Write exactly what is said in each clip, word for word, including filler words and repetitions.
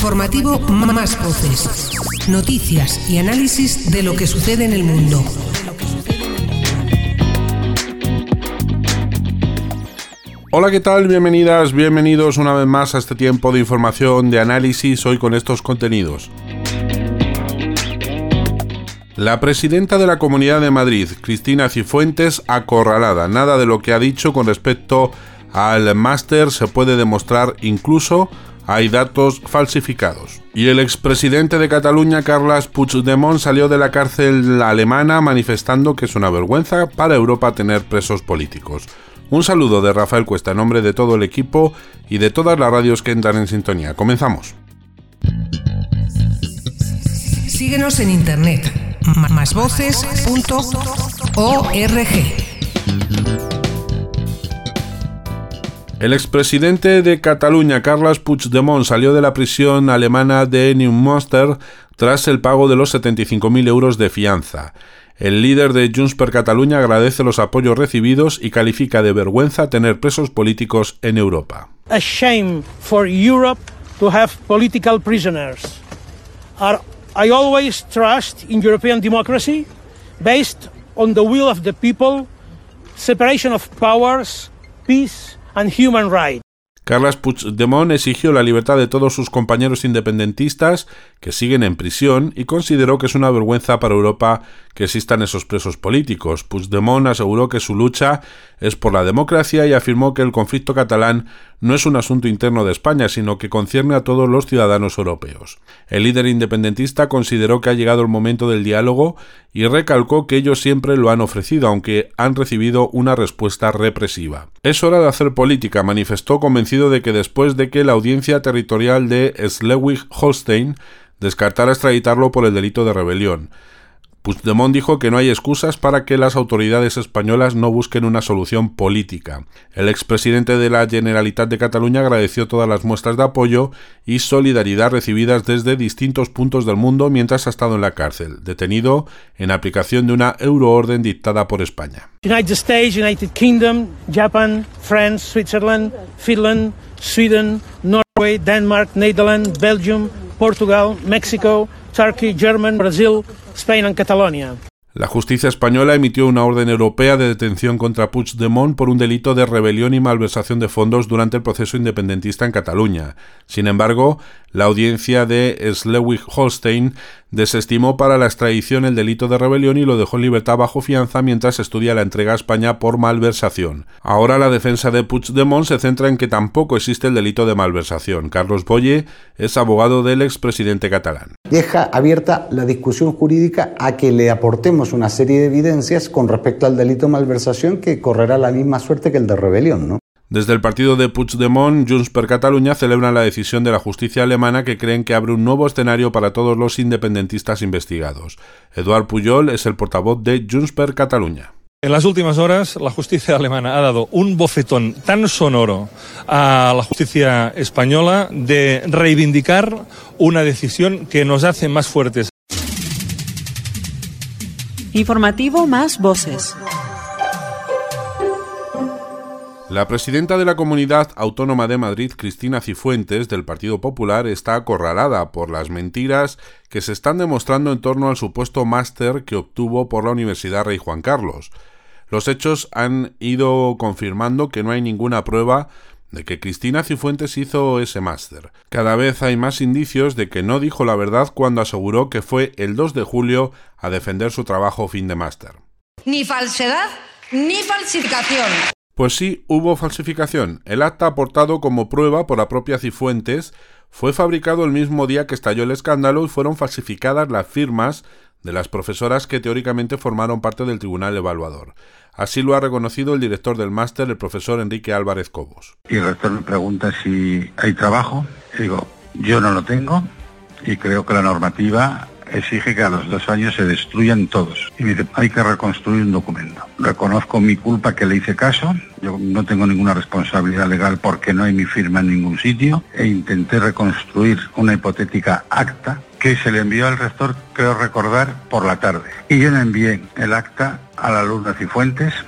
Informativo Más Voces. Noticias y análisis de lo que sucede en el mundo. Hola, ¿qué tal? Bienvenidas, bienvenidos una vez más a este tiempo de información, de análisis, hoy con estos contenidos. La presidenta de la Comunidad de Madrid, Cristina Cifuentes, acorralada. Nada de lo que ha dicho con respecto al máster se puede demostrar, incluso hay datos falsificados. Y el expresidente de Cataluña, Carles Puigdemont, salió de la cárcel alemana manifestando que es una vergüenza para Europa tener presos políticos. Un saludo de Rafael Cuesta en nombre de todo el equipo y de todas las radios que entran en sintonía. Comenzamos. Síguenos en internet, más voces punto org. El expresidente de Cataluña, Carles Puigdemont, salió de la prisión alemana de Neumünster tras el pago de los setenta y cinco mil euros de fianza. El líder de Junts per Catalunya agradece los apoyos recibidos y califica de vergüenza tener presos políticos en Europa. A shame for Europe to have political prisoners. I always trust in European democracy based on the will of the people, separation of powers, peace and human rights. Carles Puigdemont exigió la libertad de todos sus compañeros independentistas que siguen en prisión y consideró que es una vergüenza para Europa que existan esos presos políticos. Puigdemont aseguró que su lucha es por la democracia y afirmó que el conflicto catalán no es un asunto interno de España, sino que concierne a todos los ciudadanos europeos. El líder independentista consideró que ha llegado el momento del diálogo y recalcó que ellos siempre lo han ofrecido, aunque han recibido una respuesta represiva. Es hora de hacer política, manifestó, convencido de que después de que la audiencia territorial de Schleswig-Holstein descartara extraditarlo por el delito de rebelión. Puigdemont dijo que no hay excusas para que las autoridades españolas no busquen una solución política. El expresidente de la Generalitat de Cataluña agradeció todas las muestras de apoyo y solidaridad recibidas desde distintos puntos del mundo mientras ha estado en la cárcel, detenido en aplicación de una euroorden dictada por España. United States, United Kingdom, Japan, France, Switzerland, Finland, Sweden, Norway, Denmark, Netherlands, Belgium, Portugal, México, Turkey, Germany, Brasil, Spain and Catalonia. La justicia española emitió una orden europea de detención contra Puigdemont por un delito de rebelión y malversación de fondos durante el proceso independentista en Cataluña. Sin embargo, la audiencia de Schleswig-Holstein desestimó para la extradición el delito de rebelión y lo dejó en libertad bajo fianza mientras estudia la entrega a España por malversación. Ahora la defensa de Puigdemont se centra en que tampoco existe el delito de malversación. Carlos Boye es abogado del expresidente catalán. Deja abierta la discusión jurídica a que le aportemos una serie de evidencias con respecto al delito de malversación que correrá la misma suerte que el de rebelión, ¿no? Desde el partido de Puigdemont, Junts per Catalunya celebran la decisión de la justicia alemana que creen que abre un nuevo escenario para todos los independentistas investigados. Eduard Pujol es el portavoz de Junts per Catalunya. En las últimas horas, la justicia alemana ha dado un bofetón tan sonoro a la justicia española de reivindicar una decisión que nos hace más fuertes. Informativo Más Voces. La presidenta de la Comunidad Autónoma de Madrid, Cristina Cifuentes, del Partido Popular, está acorralada por las mentiras que se están demostrando en torno al supuesto máster que obtuvo por la Universidad Rey Juan Carlos. Los hechos han ido confirmando que no hay ninguna prueba de que Cristina Cifuentes hizo ese máster. Cada vez hay más indicios de que no dijo la verdad cuando aseguró que fue el dos de julio a defender su trabajo fin de máster. Ni falsedad ni falsificación. Pues sí, hubo falsificación. El acta aportado como prueba por la propia Cifuentes fue fabricado el mismo día que estalló el escándalo y fueron falsificadas las firmas de las profesoras que teóricamente formaron parte del tribunal evaluador. Así lo ha reconocido el director del máster, el profesor Enrique Álvarez Cobos. Y el rector me pregunta si hay trabajo. Y digo, yo no lo tengo y creo que la normativa exige que a los dos años se destruyan todos. Y me dice, hay que reconstruir un documento. Reconozco mi culpa, que le hice caso. Yo no tengo ninguna responsabilidad legal porque no hay mi firma en ningún sitio. E intenté reconstruir una hipotética acta que se le envió al rector, creo recordar, por la tarde. Y yo le envié el acta a la alumna Cifuentes.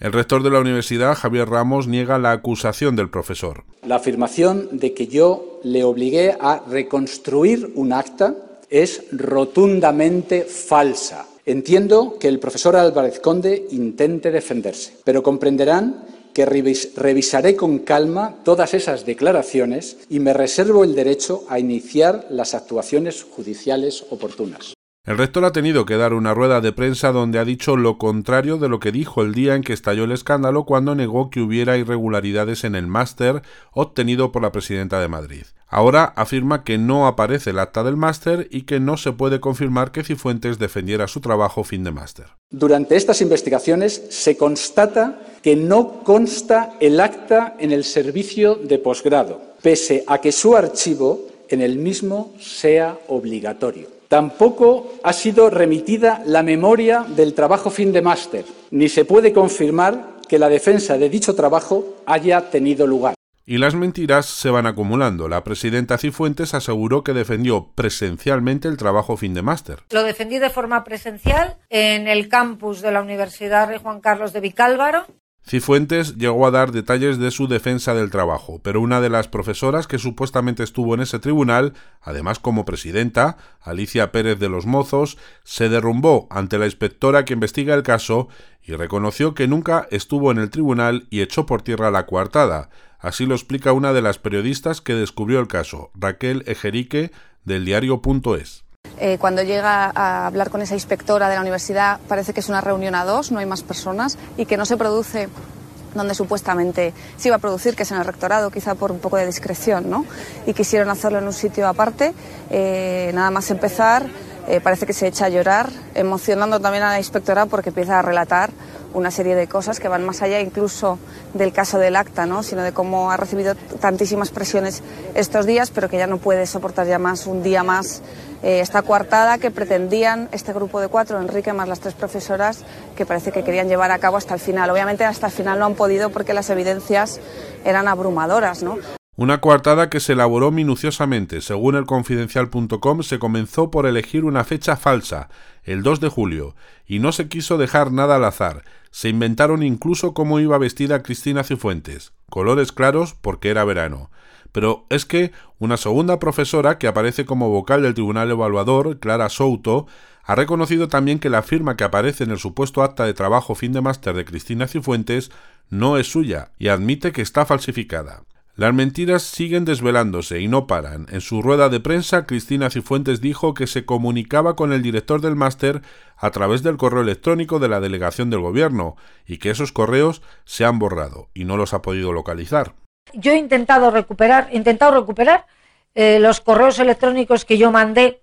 El rector de la universidad, Javier Ramos, niega la acusación del profesor. La afirmación de que yo le obligué a reconstruir un acta es rotundamente falsa. Entiendo que el profesor Álvarez Conde intente defenderse, pero comprenderán que revis- revisaré con calma todas esas declaraciones y me reservo el derecho a iniciar las actuaciones judiciales oportunas. El rector ha tenido que dar una rueda de prensa donde ha dicho lo contrario de lo que dijo el día en que estalló el escándalo, cuando negó que hubiera irregularidades en el máster obtenido por la presidenta de Madrid. Ahora afirma que no aparece el acta del máster y que no se puede confirmar que Cifuentes defendiera su trabajo fin de máster. Durante estas investigaciones se constata que no consta el acta en el servicio de posgrado, pese a que su archivo en el mismo sea obligatorio. Tampoco ha sido remitida la memoria del trabajo fin de máster, ni se puede confirmar que la defensa de dicho trabajo haya tenido lugar. Y las mentiras se van acumulando. La presidenta Cifuentes aseguró que defendió presencialmente el trabajo fin de máster. Lo defendí de forma presencial en el campus de la Universidad Rey Juan Carlos de Vicálvaro. Cifuentes llegó a dar detalles de su defensa del trabajo, pero una de las profesoras que supuestamente estuvo en ese tribunal, además como presidenta, Alicia Pérez de los Mozos, se derrumbó ante la inspectora que investiga el caso y reconoció que nunca estuvo en el tribunal y echó por tierra la coartada. Así lo explica una de las periodistas que descubrió el caso, Raquel Ejerique, del diario punto es. Eh, cuando llega a hablar con esa inspectora de la universidad parece que es una reunión a dos, no hay más personas, y que no se produce donde supuestamente se iba a producir, que es en el rectorado, quizá por un poco de discreción, ¿no? Y quisieron hacerlo en un sitio aparte. Eh, nada más empezar, eh, parece que se echa a llorar, emocionando también a la inspectora porque empieza a relatar una serie de cosas que van más allá incluso del caso del acta, ¿no? Sino de cómo ha recibido tantísimas presiones estos días, pero que ya no puede soportar ya más un día más eh, esta coartada que pretendían este grupo de cuatro, Enrique más las tres profesoras, que parece que querían llevar a cabo hasta el final. Obviamente hasta el final no han podido porque las evidencias eran abrumadoras, ¿no? Una coartada que se elaboró minuciosamente. Según el confidencial punto com, se comenzó por elegir una fecha falsa, el dos de julio, y no se quiso dejar nada al azar. Se inventaron incluso cómo iba vestida Cristina Cifuentes. Colores claros porque era verano. Pero es que una segunda profesora, que aparece como vocal del Tribunal Evaluador, Clara Souto, ha reconocido también que la firma que aparece en el supuesto acta de trabajo fin de máster de Cristina Cifuentes no es suya y admite que está falsificada. Las mentiras siguen desvelándose y no paran. En su rueda de prensa, Cristina Cifuentes dijo que se comunicaba con el director del máster a través del correo electrónico de la delegación del gobierno y que esos correos se han borrado y no los ha podido localizar. Yo he intentado recuperar, he intentado recuperar eh, los correos electrónicos que yo mandé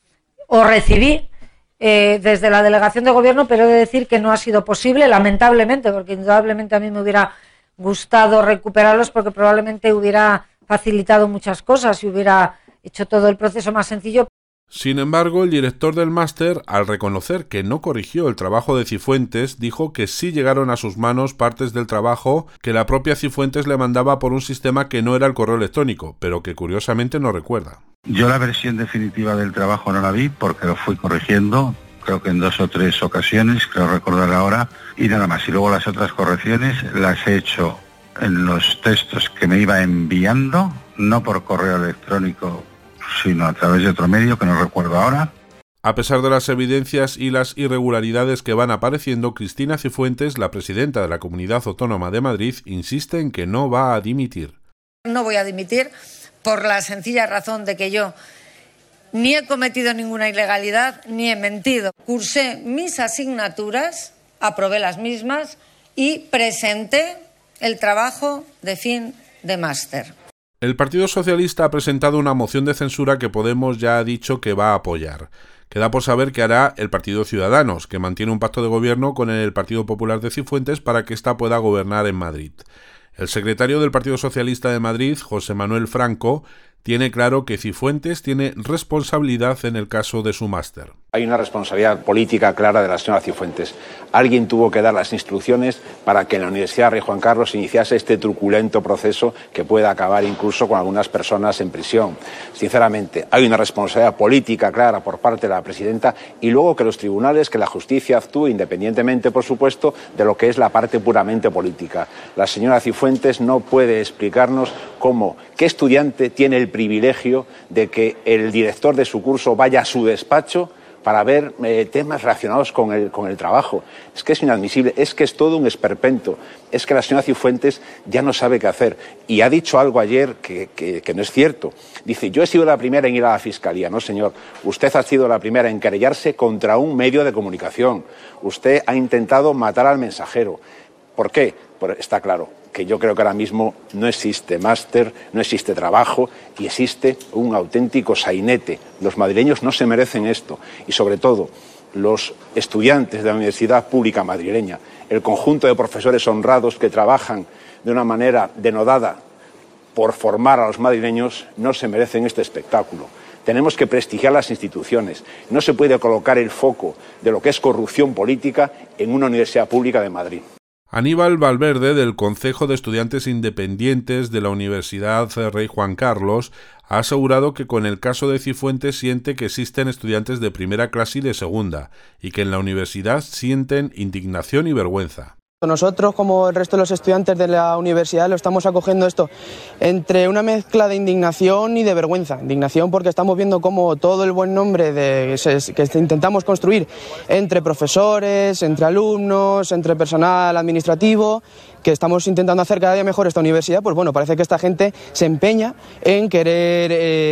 o recibí eh, desde la delegación de gobierno, pero he de decir que no ha sido posible, lamentablemente, porque indudablemente a mí me hubiera gustado recuperarlos porque probablemente hubiera facilitado muchas cosas y hubiera hecho todo el proceso más sencillo. Sin embargo, el director del máster, al reconocer que no corrigió el trabajo de Cifuentes, dijo que sí llegaron a sus manos partes del trabajo que la propia Cifuentes le mandaba por un sistema que no era el correo electrónico, pero que curiosamente no recuerda. Yo la versión definitiva del trabajo no la vi porque lo fui corrigiendo, creo que en dos o tres ocasiones, creo recordar ahora, y nada más. Y luego las otras correcciones las he hecho en los textos que me iba enviando, no por correo electrónico, sino a través de otro medio que no recuerdo ahora. A pesar de las evidencias y las irregularidades que van apareciendo, Cristina Cifuentes, la presidenta de la Comunidad Autónoma de Madrid, insiste en que no va a dimitir. No voy a dimitir por la sencilla razón de que yo ni he cometido ninguna ilegalidad ni he mentido. Cursé mis asignaturas, aprobé las mismas y presenté el trabajo de fin de máster. El Partido Socialista ha presentado una moción de censura que Podemos ya ha dicho que va a apoyar. Queda por saber qué hará el Partido Ciudadanos, que mantiene un pacto de gobierno con el Partido Popular de Cifuentes para que ésta pueda gobernar en Madrid. El secretario del Partido Socialista de Madrid, José Manuel Franco, tiene claro que Cifuentes tiene responsabilidad en el caso de su máster. Hay una responsabilidad política clara de la señora Cifuentes. Alguien tuvo que dar las instrucciones para que en la Universidad Rey Juan Carlos se iniciase este truculento proceso que pueda acabar incluso con algunas personas en prisión. Sinceramente, hay una responsabilidad política clara por parte de la presidenta y luego que los tribunales, que la justicia actúe independientemente, por supuesto, de lo que es la parte puramente política. La señora Cifuentes no puede explicarnos cómo, qué estudiante tiene el privilegio de que el director de su curso vaya a su despacho para ver eh, temas relacionados con el, con el trabajo. Es que es inadmisible, es que es todo un esperpento. Es que la señora Cifuentes ya no sabe qué hacer. Y ha dicho algo ayer que, que, que no es cierto. Dice, yo he sido la primera en ir a la Fiscalía. No, señor, usted ha sido la primera en querellarse contra un medio de comunicación. Usted ha intentado matar al mensajero. ¿Por qué? Pues está claro que yo creo que ahora mismo no existe máster, no existe trabajo y existe un auténtico sainete. Los madrileños no se merecen esto y, sobre todo, los estudiantes de la Universidad Pública Madrileña, el conjunto de profesores honrados que trabajan de una manera denodada por formar a los madrileños, no se merecen este espectáculo. Tenemos que prestigiar las instituciones. No se puede colocar el foco de lo que es corrupción política en una universidad pública de Madrid. Aníbal Valverde, del Concejo de Estudiantes Independientes de la Universidad Rey Juan Carlos, ha asegurado que con el caso de Cifuentes siente que existen estudiantes de primera clase y de segunda, y que en la universidad sienten indignación y vergüenza. Nosotros, como el resto de los estudiantes de la universidad, lo estamos acogiendo esto entre una mezcla de indignación y de vergüenza. Indignación porque estamos viendo cómo todo el buen nombre de, que intentamos construir entre profesores, entre alumnos, entre personal administrativo, que estamos intentando hacer cada día mejor esta universidad, pues bueno, parece que esta gente se empeña en querer,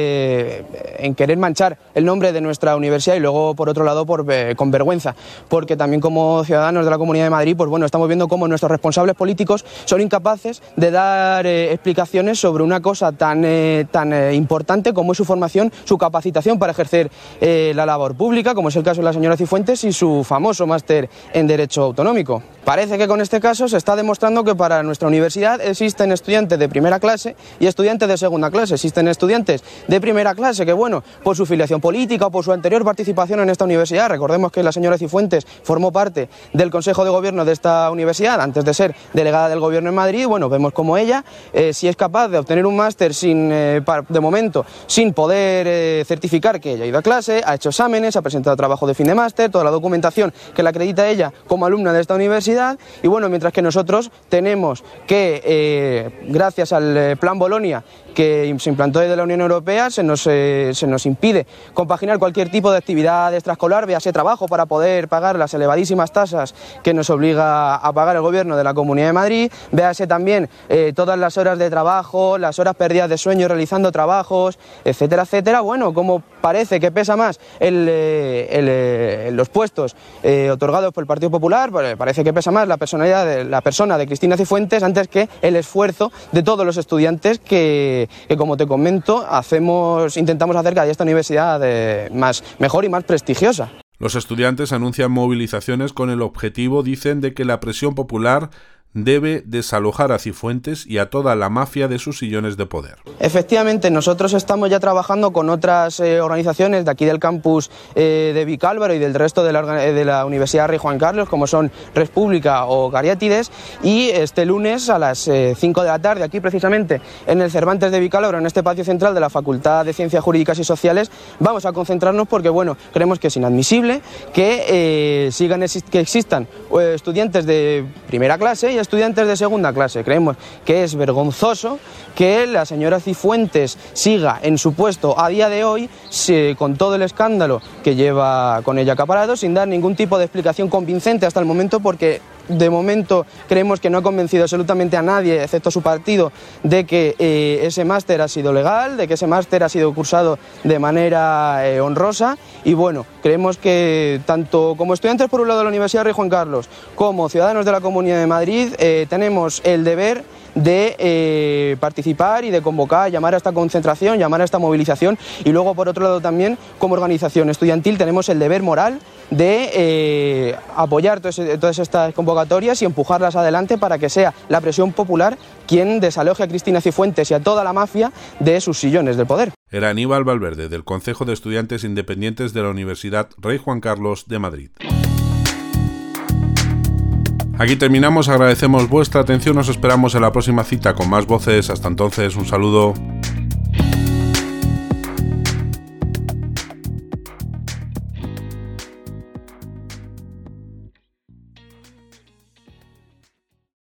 eh, en querer manchar el nombre de nuestra universidad y luego, por otro lado, por, eh, con vergüenza, porque también como ciudadanos de la Comunidad de Madrid, pues bueno, estamos viendo cómo nuestros responsables políticos son incapaces de dar eh, explicaciones sobre una cosa tan, eh, tan eh, importante como es su formación, su capacitación para ejercer eh, la labor pública, como es el caso de la señora Cifuentes y su famoso máster en Derecho Autonómico. Parece que con este caso se está demostrando que para nuestra universidad existen estudiantes de primera clase y estudiantes de segunda clase. Existen estudiantes de primera clase que, bueno, por su filiación política o por su anterior participación en esta universidad, recordemos que la señora Cifuentes formó parte del Consejo de Gobierno de esta universidad antes de ser delegada del Gobierno en Madrid. Bueno, vemos como ella, eh, si es capaz de obtener un máster sin, eh, de momento, sin poder eh, certificar que ella ha ido a clase, ha hecho exámenes, ha presentado trabajo de fin de máster, toda la documentación que la acredita ella como alumna de esta universidad. Y bueno, mientras que nosotros tenemos que, eh, gracias al eh, Plan Bolonia que se implantó desde la Unión Europea, se nos, eh, se nos impide compaginar cualquier tipo de actividad extraescolar, véase trabajo para poder pagar las elevadísimas tasas que nos obliga a pagar el Gobierno de la Comunidad de Madrid, véase también eh, todas las horas de trabajo, las horas perdidas de sueño realizando trabajos, etcétera, etcétera. Bueno, como parece que pesa más el, eh, el, eh, los puestos eh, otorgados por el Partido Popular, pues parece que pesa más la personalidad de la persona de Cristina Cifuentes antes que el esfuerzo de todos los estudiantes que, que como te comento, hacemos, intentamos hacer cada día esta universidad eh, más, mejor y más prestigiosa. Los estudiantes anuncian movilizaciones con el objetivo, dicen, de que la presión popular debe desalojar a Cifuentes y a toda la mafia de sus sillones de poder. Efectivamente, nosotros estamos ya trabajando con otras eh, organizaciones de aquí del campus eh, de Vicálvaro y del resto de la, de la Universidad Rey Juan Carlos, como son Res Pública o Cariátides, y este lunes a las eh, cinco de la tarde, aquí precisamente en el Cervantes de Vicálvaro, en este patio central de la Facultad de Ciencias Jurídicas y Sociales, vamos a concentrarnos porque, bueno, creemos que es inadmisible que eh, sigan que existan eh, estudiantes de primera clase y estudiantes de segunda clase. Creemos que es vergonzoso que la señora Cifuentes siga en su puesto a día de hoy, se, con todo el escándalo que lleva con ella acaparado, sin dar ningún tipo de explicación convincente hasta el momento, porque de momento creemos que no ha convencido absolutamente a nadie, excepto su partido, de que eh, ese máster ha sido legal, de que ese máster ha sido cursado de manera eh, honrosa. Y bueno, creemos que tanto como estudiantes por un lado de la Universidad Rey Juan Carlos como ciudadanos de la Comunidad de Madrid eh, tenemos el deber de eh, participar y de convocar, llamar a esta concentración, llamar a esta movilización, y luego por otro lado también como organización estudiantil tenemos el deber moral de eh, apoyar todas estas convocatorias y empujarlas adelante para que sea la presión popular quien desaloje a Cristina Cifuentes y a toda la mafia de sus sillones del poder. Era Aníbal Valverde, del Consejo de Estudiantes Independientes de la Universidad Rey Juan Carlos de Madrid. Aquí terminamos, agradecemos vuestra atención, nos esperamos en la próxima cita con más voces. Hasta entonces, un saludo.